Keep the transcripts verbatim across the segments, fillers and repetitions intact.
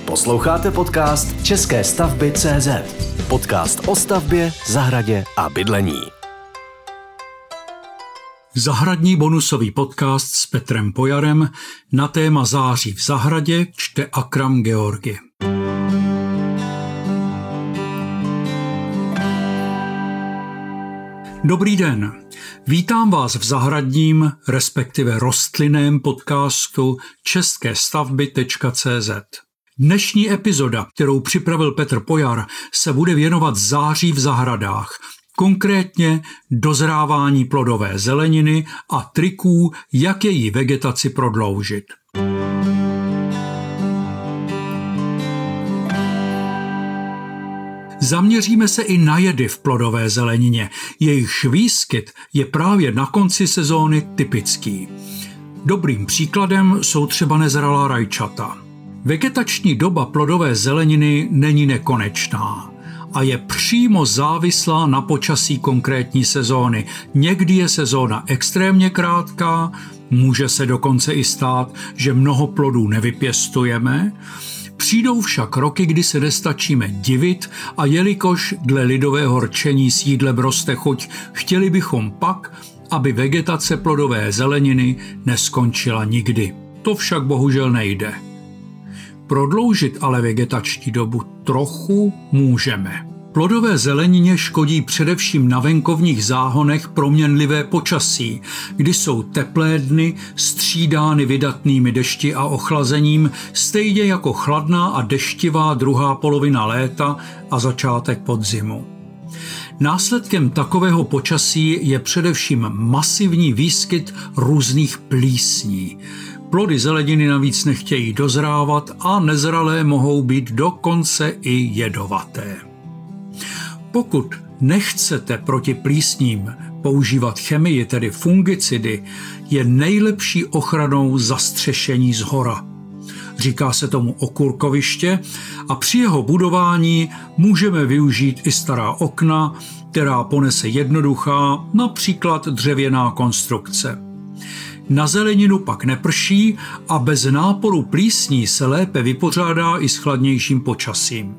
Posloucháte podcast České stavby tečka cé zet. Podcast o stavbě, zahradě a bydlení. Zahradní bonusový podcast s Petrem Pojarem na téma září v zahradě čte Akram Georgi. Dobrý den, vítám vás v zahradním, respektive rostlinném podcastu České stavby tečka cé zet. Dnešní epizoda, kterou připravil Petr Pojar, se bude věnovat září v zahradách, konkrétně dozrávání plodové zeleniny a triků, jak její vegetaci prodloužit. Zaměříme se i na jedy v plodové zelenině. Jejichž výskyt je právě na konci sezóny typický. Dobrým příkladem jsou třeba nezralá rajčata. Vegetační doba plodové zeleniny není nekonečná a je přímo závislá na počasí konkrétní sezóny. Někdy je sezóna extrémně krátká, může se dokonce i stát, že mnoho plodů nevypěstujeme. Přijdou však roky, kdy se nestačíme divit a jelikož dle lidového rčení s jídlem roste chuť, chtěli bychom pak, aby vegetace plodové zeleniny neskončila nikdy. To však bohužel nejde. Prodloužit ale vegetační dobu trochu můžeme. Plodové zelenině škodí především na venkovních záhonech proměnlivé počasí, kdy jsou teplé dny střídány vydatnými dešti a ochlazením, stejně jako chladná a deštivá druhá polovina léta a začátek podzimu. Následkem takového počasí je především masivní výskyt různých plísní. Plody zeleniny navíc nechtějí dozrávat a nezralé mohou být dokonce i jedovaté. Pokud nechcete proti plísním používat chemii, tedy fungicidy, je nejlepší ochranou zastřešení zhora. Říká se tomu okurkoviště a při jeho budování můžeme využít i stará okna, která ponese jednoduchá, například dřevěná konstrukce. Na zeleninu pak neprší a bez náporu plísní se lépe vypořádá i s chladnějším počasím.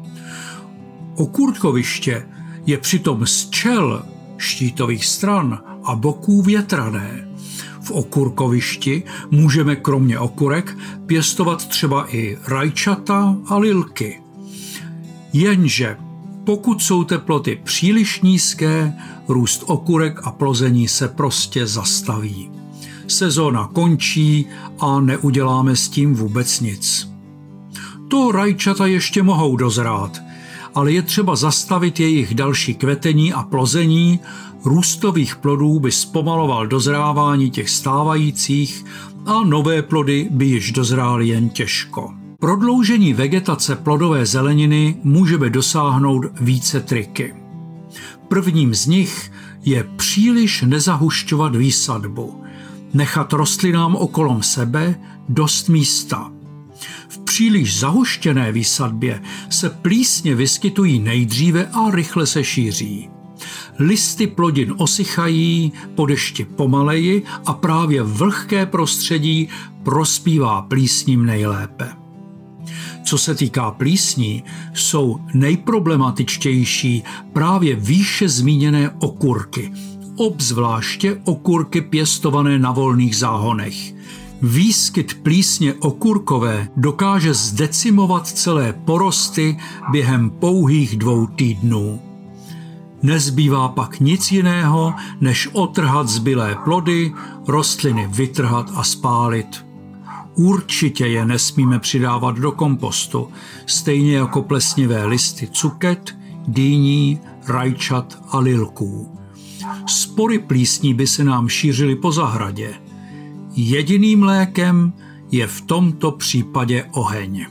Okurkoviště je přitom z čel štítových stran a boků větrané. V okurkovišti můžeme kromě okurek pěstovat třeba i rajčata a lilky. Jenže pokud jsou teploty příliš nízké, růst okurek a plození se prostě zastaví. Sezóna končí a neuděláme s tím vůbec nic. To rajčata ještě mohou dozrát, ale je třeba zastavit jejich další kvetení a plození, růstových plodů by zpomaloval dozrávání těch stávajících a nové plody by již dozrály jen těžko. Prodloužení vegetace plodové zeleniny můžeme dosáhnout více triky. Prvním z nich je příliš nezahušťovat výsadbu. Nechat rostlinám okolo sebe dost místa. V příliš zahuštěné výsadbě se plísně vyskytují nejdříve a rychle se šíří. Listy plodin osychají, po dešti pomaleji a právě vlhké prostředí prospívá plísním nejlépe. Co se týká plísní, jsou nejproblematičtější právě výše zmíněné okurky, obzvláště okurky pěstované na volných záhonech. Výskyt plísně okurkové dokáže zdecimovat celé porosty během pouhých dvou týdnů. Nezbývá pak nic jiného, než otrhat zbylé plody, rostliny vytrhat a spálit. Určitě je nesmíme přidávat do kompostu, stejně jako plesnivé listy cuket, dýní, rajčat a lilků. Spory plísní by se nám šířily po zahradě. Jediným lékem je v tomto případě oheň.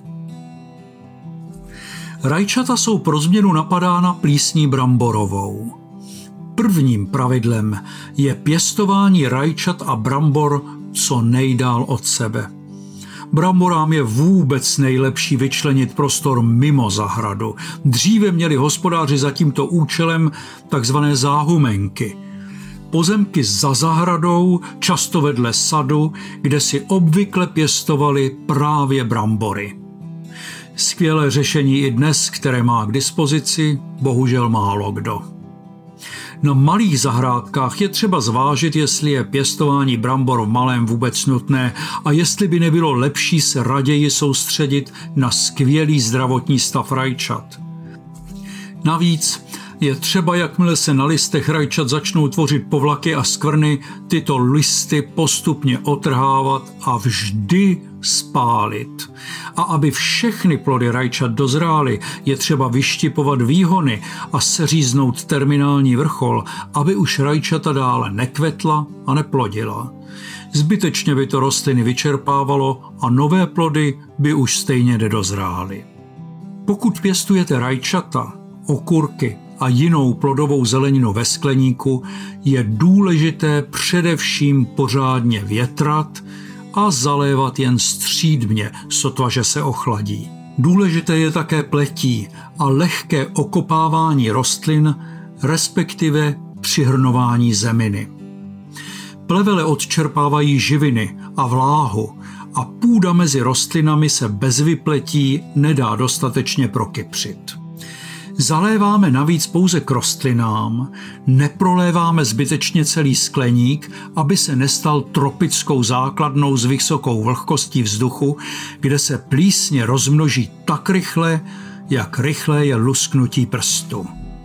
Rajčata jsou pro změnu napadána plísní bramborovou. Prvním pravidlem je pěstování rajčat a brambor co nejdál od sebe. Bramborám je vůbec nejlepší vyčlenit prostor mimo zahradu. Dříve měli hospodáři za tímto účelem takzvané záhumenky. Pozemky za zahradou, často vedle sadu, kde si obvykle pěstovali právě brambory. Skvělé řešení i dnes, které má k dispozici, bohužel málo kdo. Na malých zahrádkách je třeba zvážit, jestli je pěstování brambor v malém vůbec nutné a jestli by nebylo lepší se raději soustředit na skvělý zdravotní stav rajčat. Navíc je třeba, jakmile se na listech rajčat začnou tvořit povlaky a skvrny, tyto listy postupně otrhávat a vždy spálit. A aby všechny plody rajčat dozrály, je třeba vyštipovat výhony a seříznout terminální vrchol, aby už rajčata dále nekvetla a neplodila. Zbytečně by to rostliny vyčerpávalo a nové plody by už stejně nedozrály. Pokud pěstujete rajčata, okurky a jinou plodovou zeleninu ve skleníku, je důležité především pořádně větrat a zalévat jen střídmě, sotva že se ochladí. Důležité je také pletí a lehké okopávání rostlin, respektive přihrnování zeminy. Plevele odčerpávají živiny a vláhu a půda mezi rostlinami se bez vypletí nedá dostatečně prokypřit. Zaléváme navíc pouze k rostlinám, neproléváme zbytečně celý skleník, aby se nestal tropickou základnou s vysokou vlhkostí vzduchu, kde se plísně rozmnoží tak rychle, jak rychle je lusknutí prstu.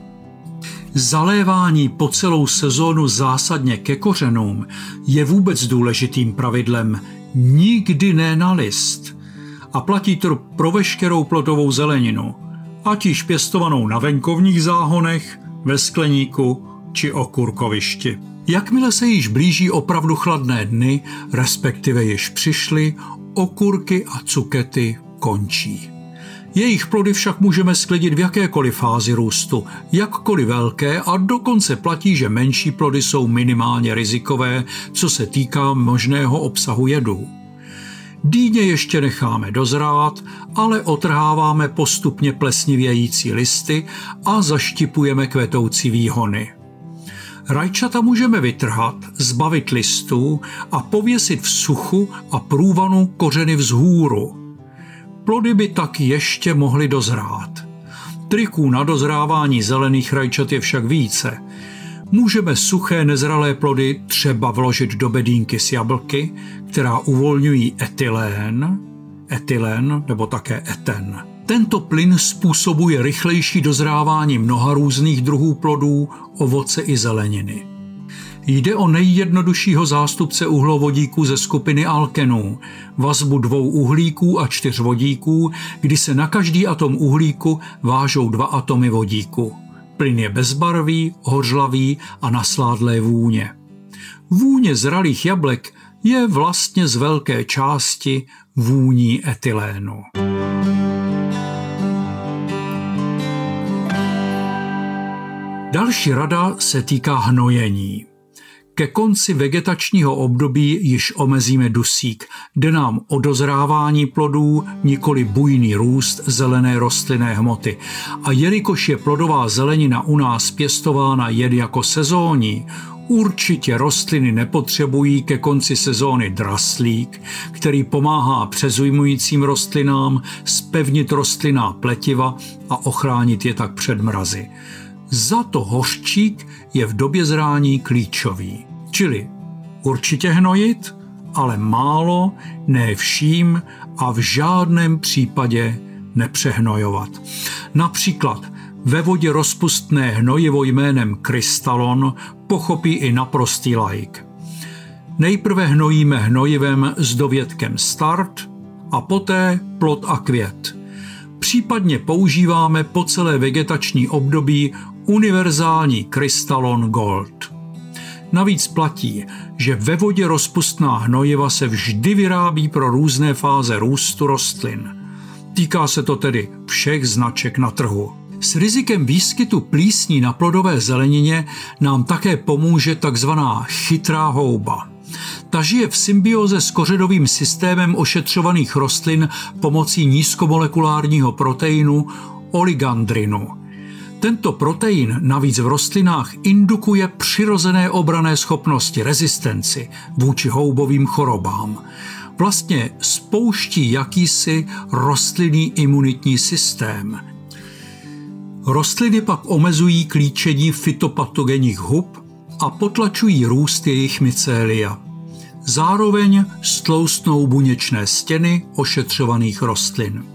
Zalévání po celou sezónu zásadně ke kořenům je vůbec důležitým pravidlem, nikdy ne na list. A platí to pro veškerou plodovou zeleninu, ať již pěstovanou na venkovních záhonech, ve skleníku či okurkovišti. Jakmile se již blíží opravdu chladné dny, respektive již přišly, okurky a cukety končí. Jejich plody však můžeme sklidit v jakékoliv fázi růstu, jakkoliv velké, a dokonce platí, že menší plody jsou minimálně rizikové, co se týká možného obsahu jedů. Dýně ještě necháme dozrát, ale otrháváme postupně plesnivějící listy a zaštipujeme kvetoucí výhony. Rajčata můžeme vytrhat, zbavit listů a pověsit v suchu a průvanu kořeny vzhůru. Plody by tak ještě mohly dozrát. Triků na dozrávání zelených rajčat je však více. Můžeme suché nezralé plody třeba vložit do bedínky s jablky, která uvolňují etylén, etylén nebo také eten. Tento plyn způsobuje rychlejší dozrávání mnoha různých druhů plodů, ovoce i zeleniny. Jde o nejjednoduššího zástupce uhlovodíků ze skupiny alkenů, vazbu dvou uhlíků a čtyř vodíků, kdy se na každý atom uhlíku vážou dva atomy vodíku. Plyn je bezbarvý, hořlavý a nasládlé vůně. Vůně zralých jablek je vlastně z velké části vůní etylénu. Další rada se týká hnojení. Ke konci vegetačního období již omezíme dusík. Jde nám o dozrávání plodů, nikoli bujný růst zelené rostlinné hmoty. A jelikož je plodová zelenina u nás pěstována jen jako sezónní, určitě rostliny nepotřebují ke konci sezóny draslík, který pomáhá přezujmujícím rostlinám zpevnit rostlinná pletiva a ochránit je tak před mrazy. Za to hořčík je v době zrání klíčový. Čili určitě hnojit, ale málo, ne vším a v žádném případě nepřehnojovat. Například ve vodě rozpustné hnojivo jménem krystalon pochopí i naprostý laik. Nejprve hnojíme hnojivem s dovětkem start a poté plod a květ. Případně používáme po celé vegetační období univerzální krystalon gold. Navíc platí, že ve vodě rozpustná hnojiva se vždy vyrábí pro různé fáze růstu rostlin. Týká se to tedy všech značek na trhu. S rizikem výskytu plísní na plodové zelenině nám také pomůže takzvaná chytrá houba. Ta žije v symbióze s kořenovým systémem ošetřovaných rostlin pomocí nízkomolekulárního proteinu oligandrinu. Tento protein navíc v rostlinách indukuje přirozené obranné schopnosti, rezistenci vůči houbovým chorobám. vlastně spouští jakýsi rostlinný imunitní systém. Rostliny pak omezují klíčení fytopatogenních hub a potlačují růst jejich mycélia. Zároveň stloustnou buněčné stěny ošetřovaných rostlin.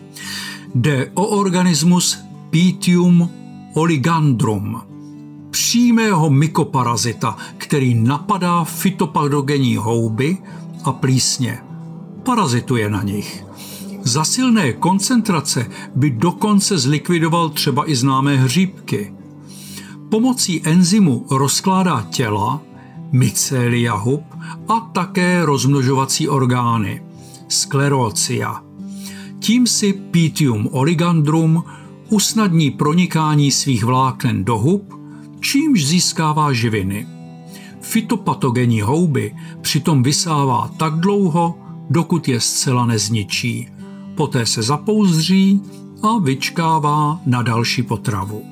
Jde o organismus Pythium oligandrum, přímého mykoparazita, který napadá fytopatogenní houby a plísně. Parazituje na nich. Za silné koncentrace by dokonce zlikvidoval třeba i známé hříbky. Pomocí enzymu rozkládá těla, mycélia hub a také rozmnožovací orgány, sklerócia. Tím si Pythium oligandrum usnadní pronikání svých vláken do hub, čímž získává živiny. Fytopatogenní houby přitom vysává tak dlouho, dokud je zcela nezničí. Poté se zapouzdří a vyčkává na další potravu.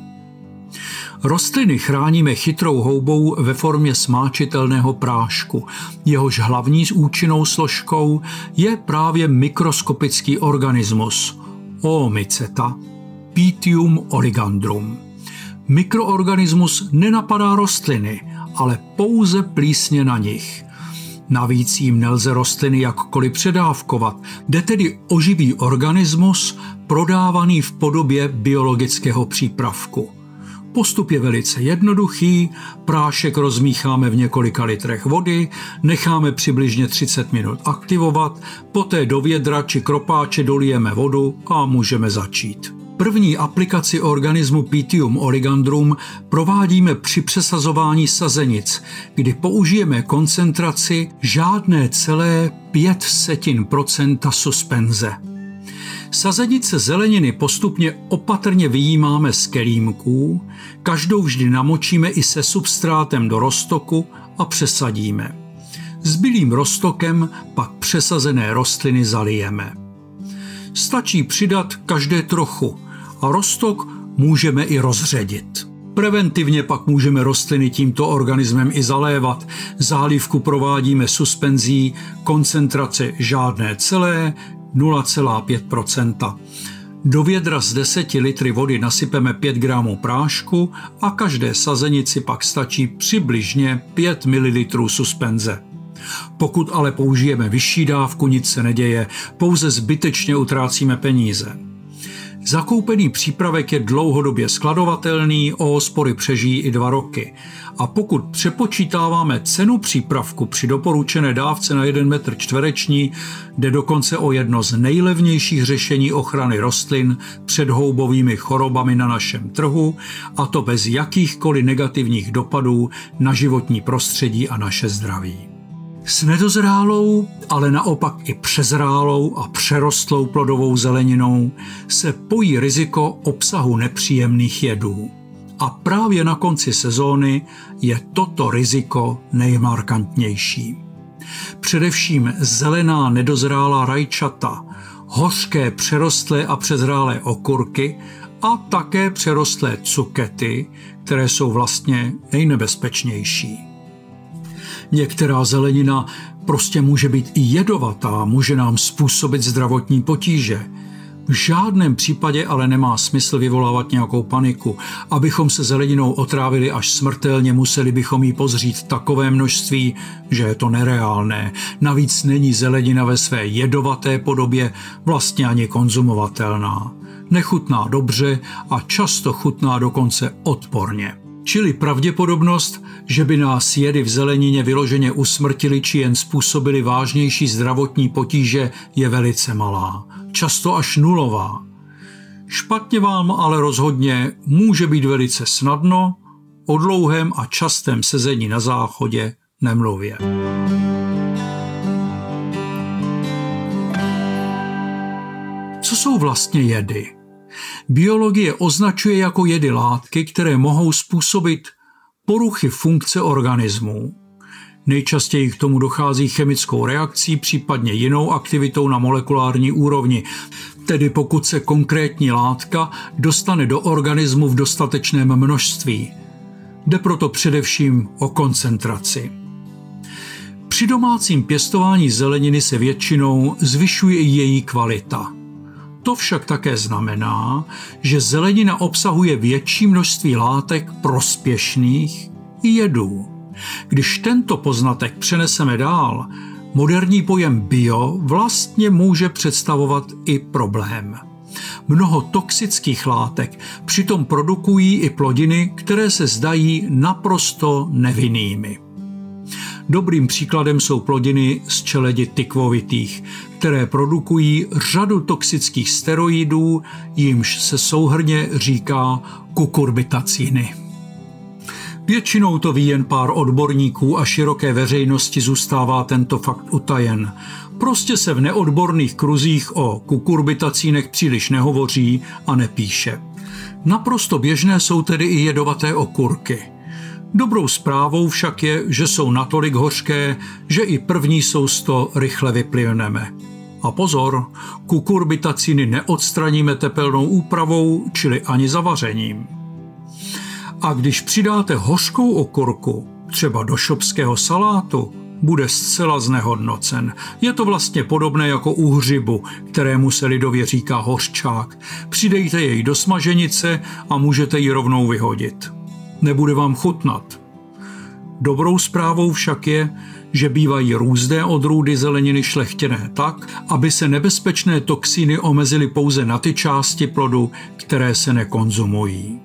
Rostliny chráníme chytrou houbou ve formě smáčitelného prášku. Jehož hlavní účinnou složkou je právě mikroskopický organismus Oomyceta Pythium oligandrum. Mikroorganismus nenapadá rostliny, ale pouze plísně na nich. Navíc jim nelze rostliny jakkoliv předávkovat, jde tedy o živý organismus prodávaný v podobě biologického přípravku. Postup je velice jednoduchý, prášek rozmícháme v několika litrech vody, necháme přibližně třicet minut aktivovat, poté do vědra či kropáče dolijeme vodu a můžeme začít. První aplikaci organismu Pythium oligandrum provádíme při přesazování sazenic, kdy použijeme koncentraci žádné celé pět setin procenta suspenze. Sazenice zeleniny postupně opatrně vyjímáme z kelímků, každou vždy namočíme i se substrátem do roztoku a přesadíme. Zbylým roztokem pak přesazené rostliny zalijeme. Stačí přidat každé trochu a roztok můžeme i rozředit. Preventivně pak můžeme rostliny tímto organismem i zalévat. Zálivku provádíme suspenzí koncentrace žádné celé nula celá pět procenta. Do vědra z deseti litry vody nasypeme pět gramů prášku a každé sazenici pak stačí přibližně pět mililitrů suspenze. Pokud ale použijeme vyšší dávku, nic se neděje, pouze zbytečně utrácíme peníze. Zakoupený přípravek je dlouhodobě skladovatelný, oospory přežijí i dva roky. A pokud přepočítáváme cenu přípravku při doporučené dávce na jeden metr čtvereční, jde dokonce o jedno z nejlevnějších řešení ochrany rostlin před houbovými chorobami na našem trhu, a to bez jakýchkoliv negativních dopadů na životní prostředí a naše zdraví. S nedozrálou, ale naopak i přezrálou a přerostlou plodovou zeleninou se pojí riziko obsahu nepříjemných jedů. A právě na konci sezóny je toto riziko nejmarkantnější. Především zelená nedozrálá rajčata, hořké přerostlé a přezrálé okurky a také přerostlé cukety, které jsou vlastně nejnebezpečnější. Některá zelenina prostě může být i jedovatá, může nám způsobit zdravotní potíže. V žádném případě ale nemá smysl vyvolávat nějakou paniku. Abychom se zeleninou otrávili až smrtelně, museli bychom jí pozřít takové množství, že je to nereálné. Navíc není zelenina ve své jedovaté podobě vlastně ani konzumovatelná. Nechutná dobře a často chutná dokonce odporně. Čili pravděpodobnost, že by nás jedy v zelenině vyloženě usmrtili či jen způsobili vážnější zdravotní potíže, je velice malá, často až nulová. Špatně vám ale rozhodně může být velice snadno, o dlouhém a častém sezení na záchodě nemluvě. Co jsou vlastně jedy? Biologie označuje jako jedy látky, které mohou způsobit poruchy funkce organismů. Nejčastěji k tomu dochází chemickou reakcí, případně jinou aktivitou na molekulární úrovni, tedy pokud se konkrétní látka dostane do organismu v dostatečném množství. Jde proto především o koncentraci. Při domácím pěstování zeleniny se většinou zvyšuje i její kvalita. To však také znamená, že zelenina obsahuje větší množství látek prospěšných i jedů. Když tento poznatek přeneseme dál, moderní pojem bio vlastně může představovat i problém. Mnoho toxických látek přitom produkují i plodiny, které se zdají naprosto nevinnými. Dobrým příkladem jsou plodiny z čeledi tykvovitých, které produkují řadu toxických steroidů, jimž se souhrnně říká kukurbitacíny. Většinou to ví jen pár odborníků a široké veřejnosti zůstává tento fakt utajen. Prostě se v neodborných kruzích o kukurbitacínech příliš nehovoří a nepíše. Naprosto běžné jsou tedy i jedovaté okurky. Dobrou zprávou však je, že jsou natolik hořké, že i první sousto rychle vyplivneme. A pozor, kukurbitacíny neodstraníme tepelnou úpravou, čili ani zavařením. A když přidáte hořkou okurku, třeba do šopského salátu, bude zcela znehodnocen. Je to vlastně podobné jako u hřibu, kterému se lidově říká hořčák. Přidejte jej do smaženice a můžete ji rovnou vyhodit. Nebude vám chutnat. Dobrou zprávou však je, že bývají různé odrůdy zeleniny šlechtěné tak, aby se nebezpečné toxíny omezily pouze na ty části plodu, které se nekonzumují.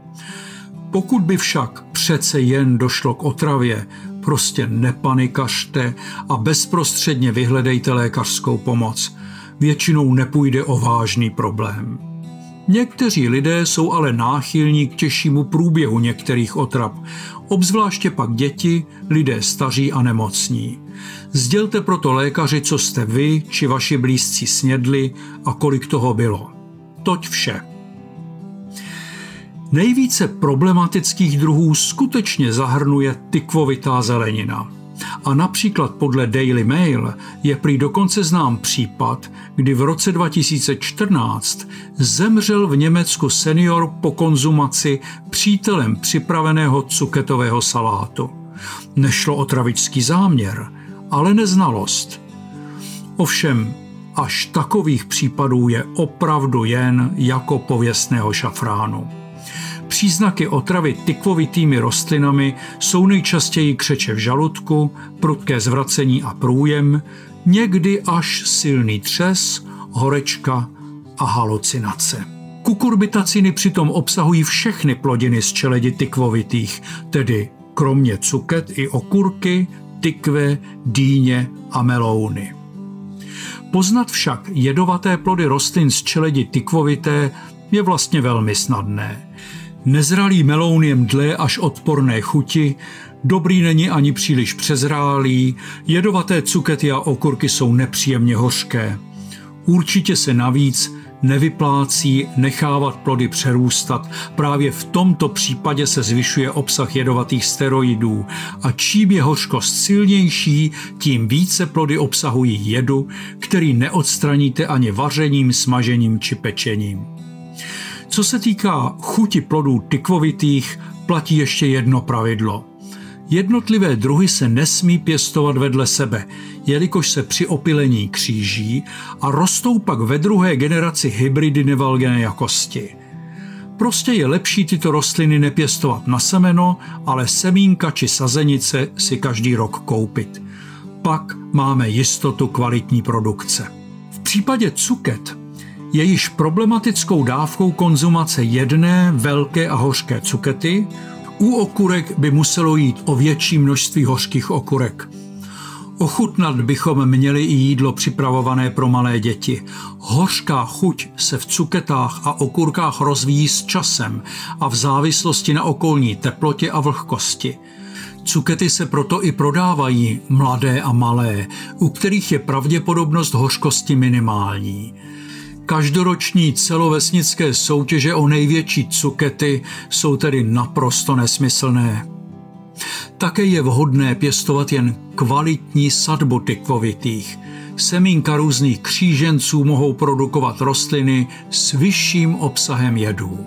Pokud by však přece jen došlo k otravě, prostě nepanikařte a bezprostředně vyhledejte lékařskou pomoc. Většinou nepůjde o vážný problém. Někteří lidé jsou ale náchylní k těžšímu průběhu některých otrav, obzvláště pak děti, lidé staří a nemocní. Sdělte proto lékaři, co jste vy či vaši blízcí snědli a kolik toho bylo. Toť vše. Nejvíce problematických druhů skutečně zahrnuje tykvovitá zelenina. A například podle Daily Mail je prý dokonce znám případ, kdy v roce dva tisíce čtrnáct zemřel v Německu senior po konzumaci přítelem připraveného cuketového salátu. Nešlo o travičský záměr, ale neznalost. Ovšem, až takových případů je opravdu jen jako pověstného šafránu. Příznaky otravy tykvovitými rostlinami jsou nejčastěji křeče v žaludku, prudké zvracení a průjem, někdy až silný třes, horečka a halucinace. Kukurbitacíny přitom obsahují všechny plodiny z čeledi tykvovitých, tedy kromě cuket i okurky, tykve, dýně a melouny. Poznat však jedovaté plody rostlin z čeledi tykvovité je vlastně velmi snadné. Nezralý meloun je mdlé až odporné chuti, dobrý není ani příliš přezrálý, jedovaté cukety a okurky jsou nepříjemně hořké. Určitě se navíc nevyplácí nechávat plody přerůstat, právě v tomto případě se zvyšuje obsah jedovatých steroidů a čím je hořkost silnější, tím více plody obsahují jedu, který neodstraníte ani vařením, smažením či pečením. Co se týká chuti plodů tykvovitých, platí ještě jedno pravidlo. Jednotlivé druhy se nesmí pěstovat vedle sebe, jelikož se při opylení kříží a rostou pak ve druhé generaci hybridy nevalgené jakosti. Prostě je lepší tyto rostliny nepěstovat na semeno, ale semínka či sazenice si každý rok koupit. Pak máme jistotu kvalitní produkce. V případě cuket je již problematickou dávkou konzumace jedné velké a hořké cukety, u okurek by muselo jít o větší množství hořkých okurek. Ochutnat bychom měli i jídlo připravované pro malé děti. Hořká chuť se v cuketách a okurkách rozvíjí s časem a v závislosti na okolní teplotě a vlhkosti. Cukety se proto i prodávají mladé a malé, u kterých je pravděpodobnost hořkosti minimální. Každoroční celovesnické soutěže o největší cukety jsou tedy naprosto nesmyslné. Také je vhodné pěstovat jen kvalitní sadbu tykvovitých. Semínka různých kříženců mohou produkovat rostliny s vyšším obsahem jedů.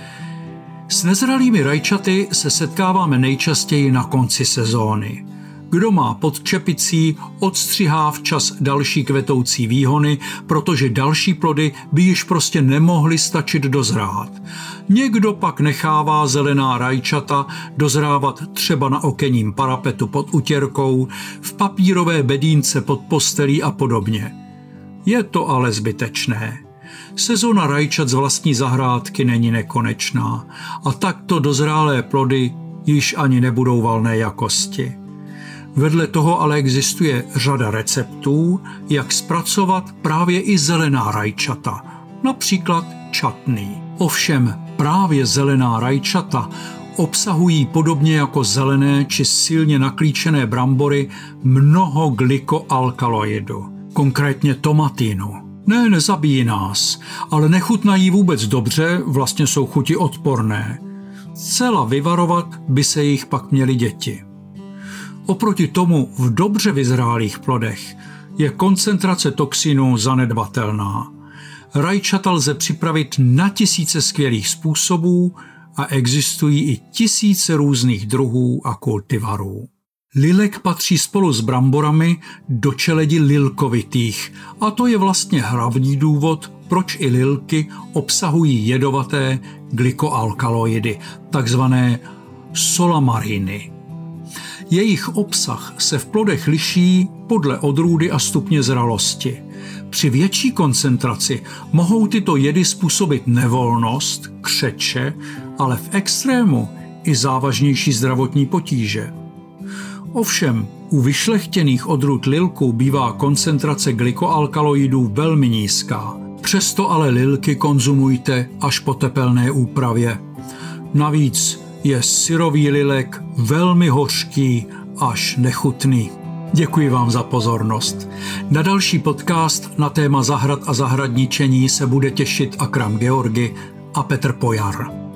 S nezralými rajčaty se setkáváme nejčastěji na konci sezóny. Kdo má pod čepicí, odstřihá včas další kvetoucí výhony, protože další plody by již prostě nemohly stačit dozrát. Někdo pak nechává zelená rajčata dozrávat třeba na okenním parapetu pod utěrkou, v papírové bedínce pod postelí a podobně. Je to ale zbytečné. Sezona rajčat z vlastní zahrádky není nekonečná a takto dozrálé plody již ani nebudou valné jakosti. Vedle toho ale existuje řada receptů, jak zpracovat právě i zelená rajčata, například čatný. Ovšem právě zelená rajčata obsahují podobně jako zelené či silně naklíčené brambory mnoho glykoalkaloidu, konkrétně tomatinu. Ne, nezabíjí nás, ale nechutnají vůbec dobře, vlastně jsou chuti odporné. Zcela vyvarovat by se jich pak měly děti. Oproti tomu v dobře vyzrálých plodech je koncentrace toxinů zanedbatelná. Rajčata lze připravit na tisíce skvělých způsobů a existují i tisíce různých druhů a kultivarů. Lilek patří spolu s bramborami do čeledi lilkovitých a to je vlastně hlavní důvod, proč i lilky obsahují jedovaté glykoalkaloidy, takzvané solamariny. Jejich obsah se v plodech liší podle odrůdy a stupně zralosti. Při větší koncentraci mohou tyto jedy způsobit nevolnost, křeče, ale v extrému i závažnější zdravotní potíže. Ovšem, u vyšlechtěných odrůd lilků bývá koncentrace glykoalkaloidů velmi nízká. Přesto ale lilky konzumujte až po tepelné úpravě. Navíc je syrový lilek velmi hořký až nechutný. Děkuji vám za pozornost. Na další podcast na téma zahrad a zahradničení se bude těšit Akram Georgi a Petr Pojar.